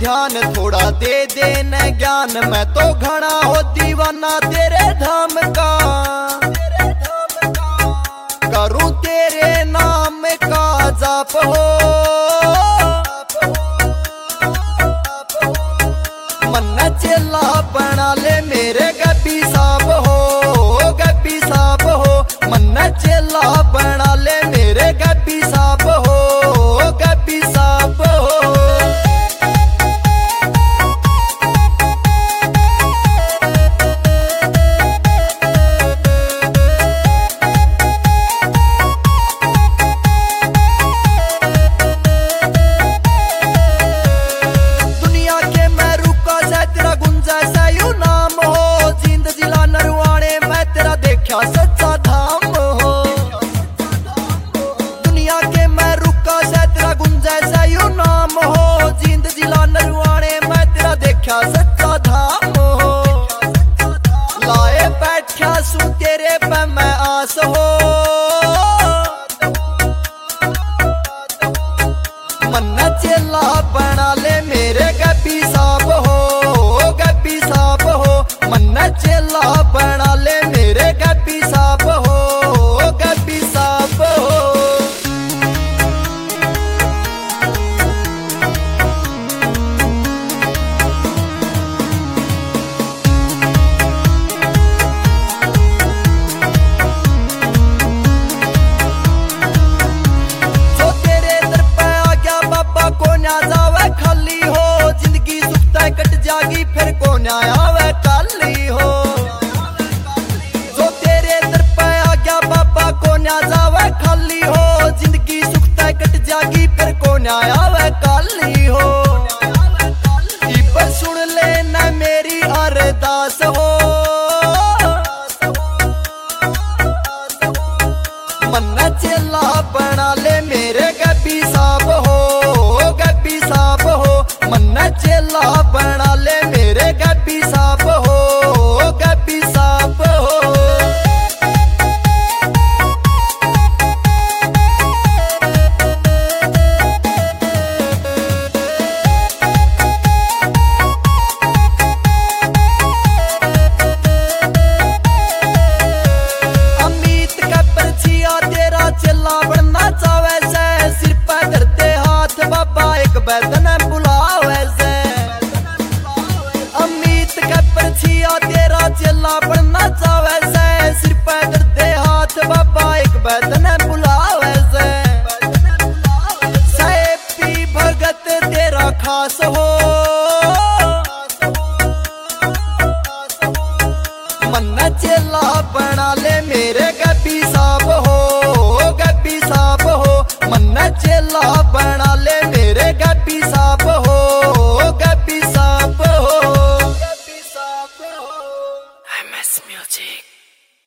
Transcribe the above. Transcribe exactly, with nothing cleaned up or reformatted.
ध्यान थोड़ा दे देना ज्ञान। मैं तो घना हो दीवाना तेरे धाम का, करूं तेरे नाम का जाप हो। मन्ना चेला बना ले मेरे गब्बी साहब हो, गब्बी साहब हो। मन्ना चेला बना ले मेरे गब्बी साहब हो, गब्बी साहब हो। सच्चा धाम हो दुनिया के, मैं रुका से तेरा गुंजा सा यू नाम हो। जींद जिला नरवाणे मैं तेरा देखा सच्चा धाम हो। लाए बैठा सू तेरे पे मैं आस हो। मन्ना चेला बना ले मेरे गब्बी साहब हो, गब्बी साहब हो। मन्ना चेला बना ले मेरे गब्बी साहब हो, गब्बी साहब हो। जो तेरे दर पे आ गया बाबा को न्या जावे खाली हो। जिंदगी सुखता कट जागी फिर को न्या आवे काली हो। जावे खाली हो जिंदगी सुखता कट जागी फिर को न्याय आवे काली हो। पर सुन लेना मेरी अरदास हो। मन्ना चेला बना ले मेरे